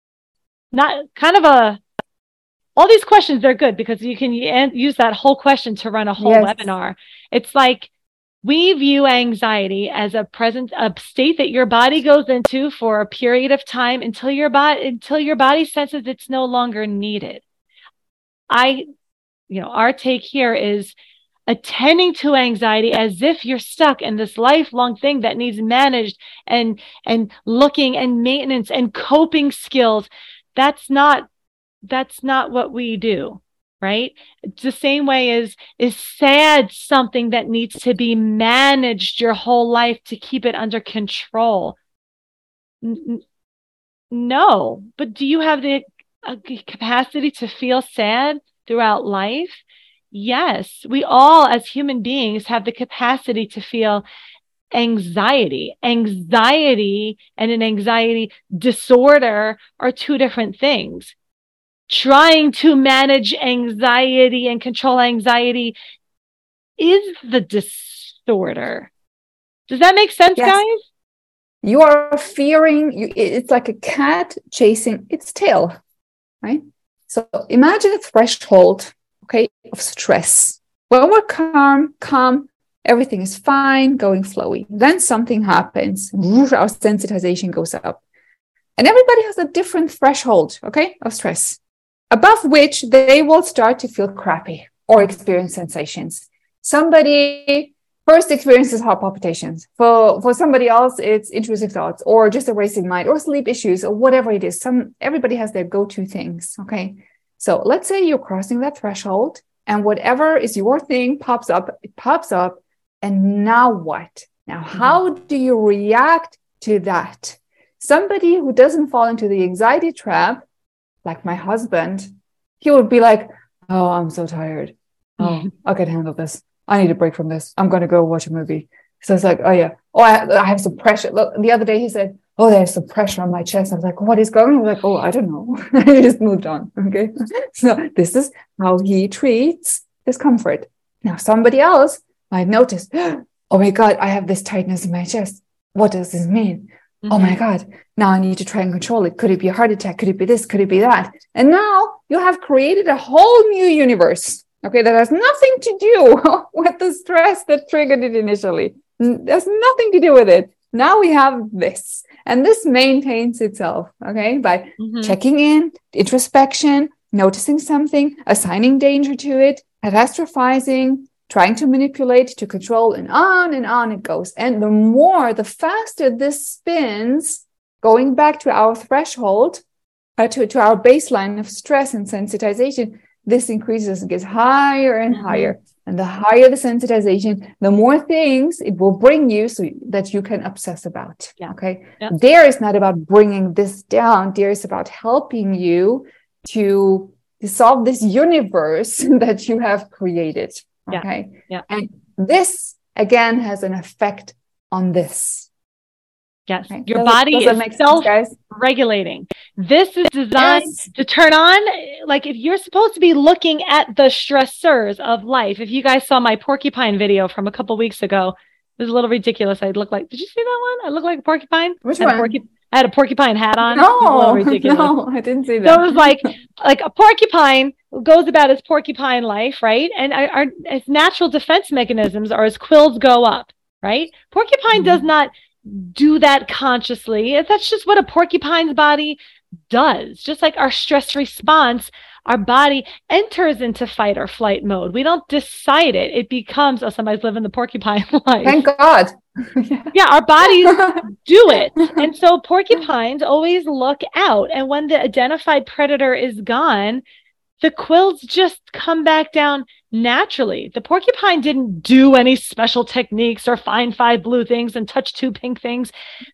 Not kind of all these questions, they're good because you can use that whole question to run a whole webinar. It's like we view anxiety as a state that your body goes into for a period of time until your body senses it's no longer needed. Our take here is attending to anxiety as if you're stuck in this lifelong thing that needs managed and looking and maintenance and coping skills. That's not what we do, right? It's the same way is sad something that needs to be managed your whole life to keep it under control? No, but do you have the capacity to feel sad throughout life? Yes, we all as human beings have the capacity to feel anxiety. Anxiety and an anxiety disorder are two different things. Trying to manage anxiety and control anxiety is the disorder. Does that make sense, guys? You are fearing, it's like a cat chasing its tail, right? So imagine a threshold, okay, of stress. When we're calm, everything is fine, going flowy. Then something happens, our sensitization goes up. And everybody has a different threshold, okay, of stress, above which they will start to feel crappy or experience sensations. Somebody first experiences heart palpitations. For somebody else, it's intrusive thoughts or just a racing mind or sleep issues or whatever it is. Everybody has their go-to things, okay? So let's say you're crossing that threshold and whatever is your thing pops up, it pops up. And now what? Now, how do you react to that? Somebody who doesn't fall into the anxiety trap like my husband, he would be like, oh, I'm so tired. Oh, I can handle this. I need a break from this. I'm going to go watch a movie. So it's like, oh yeah. Oh, I have some pressure. Look, the other day he said, oh, there's some pressure on my chest. I was like, what is going on? I was like, oh, I don't know. I just moved on. Okay. So this is how he treats discomfort. Now, somebody else might notice, oh my God, I have this tightness in my chest. What does this mean? Oh my God, now I need to try and control it. Could it be a heart attack? Could it be this? Could it be that? And now you have created a whole new universe, okay, that has nothing to do with the stress that triggered it initially. There's nothing to do with it. Now we have this, and this maintains itself, okay, by checking in, introspection, noticing something, assigning danger to it, catastrophizing, trying to manipulate, to control, and on it goes. And the faster this spins, going back to our threshold, to our baseline of stress and sensitization, this increases and gets higher and higher. And the higher the sensitization, the more things it will bring you so that you can obsess about. Yeah. Okay. Yeah. Dare is not about bringing this down. Dare is about helping you to solve this universe that you have created. Okay. Yeah. And this again has an effect on this. Yes. Okay. Your body is self-regulating. This is designed to turn on, like if you're supposed to be looking at the stressors of life. If you guys saw my porcupine video from a couple weeks ago, it was a little ridiculous. I look like, did you see that one? I look like a porcupine. Which one? I had a porcupine hat on. No, no, I didn't see that. So it was like a porcupine goes about its porcupine life, right? And its natural defense mechanisms are as quills go up, right? Porcupine does not do that consciously. That's just what a porcupine's body does. Just like our stress response, our body enters into fight or flight mode. We don't decide it. It becomes, oh, somebody's living the porcupine life. Thank God. Yeah, our bodies do it. And so porcupines always look out. And when the identified predator is gone, the quills just come back down naturally. The porcupine didn't do any special techniques or find 5 blue things and touch 2 pink things.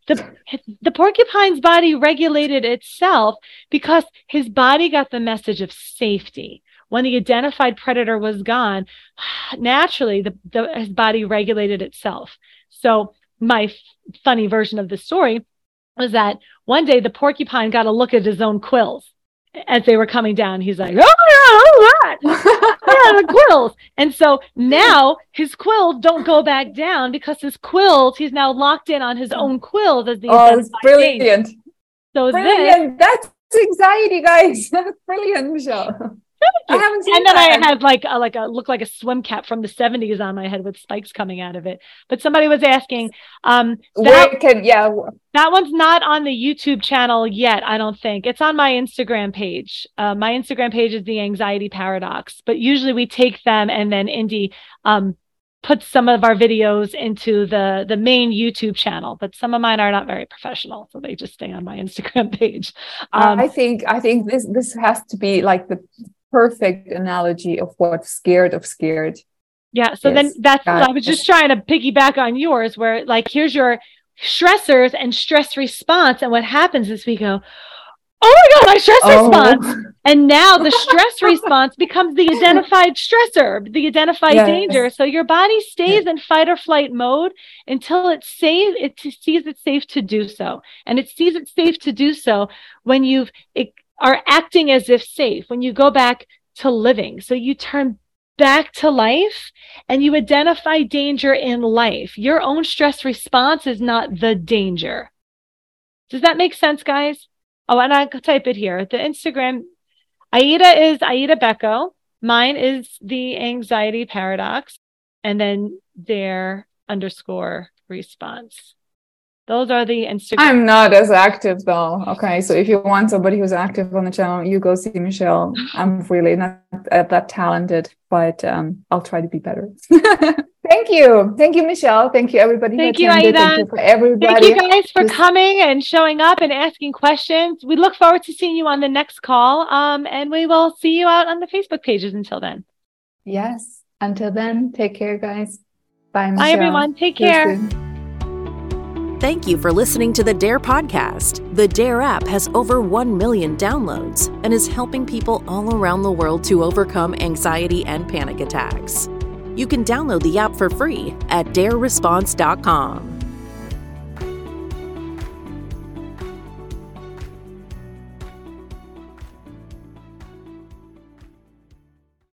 The porcupine's body regulated itself because his body got the message of safety. When the identified predator was gone, naturally, his body regulated itself. So my funny version of the story was that one day the porcupine got a look at his own quills as they were coming down. He's like, oh, yeah, the quills. And so now his quills don't go back down because his quills, he's now locked in on his own quills as the it's brilliant. Thing. So brilliant. That's anxiety, guys. That's brilliant, Michelle. I haven't seen that. I had look like a swim cap from the 70s on my head with spikes coming out of it. But somebody was asking, that one's not on the YouTube channel yet, I don't think. It's on my Instagram page. My Instagram page is The Anxiety Paradox, but usually we take them and then Indy puts some of our videos into the main YouTube channel, but some of mine are not very professional, so they just stay on my Instagram page. I think this has to be like the perfect analogy of what scared of scared. Yeah. So then I was just trying to piggyback on yours where like, here's your stressors and stress response. And what happens is we go, oh my God, my stress response. And now the stress response becomes the identified stressor, the identified danger. So your body stays in fight or flight mode until it sees it's safe to do so. And it sees it's safe to do so when are acting as if safe, when you go back to living. So you turn back to life and you identify danger in life. Your own stress response is not the danger. Does that make sense, guys? Oh, and I can type it here. The Instagram, Aida is Aida Becco. Mine is The Anxiety Paradox. And then their _response. Those are the Instagram. I'm not as active though. Okay. So if you want somebody who's active on the channel, you go see Michelle. I'm really not that talented, but I'll try to be better. Thank you. Thank you, Michelle. Thank you, everybody. Thank you, Aida. Thank you for everybody. Thank you guys for coming and showing up and asking questions. We look forward to seeing you on the next call. And we will see you out on the Facebook pages until then. Yes. Until then, take care, guys. Bye, Michelle. Bye, everyone. Take care. Thank you for listening to the DARE podcast. The DARE app has over 1 million downloads and is helping people all around the world to overcome anxiety and panic attacks. You can download the app for free at dareresponse.com.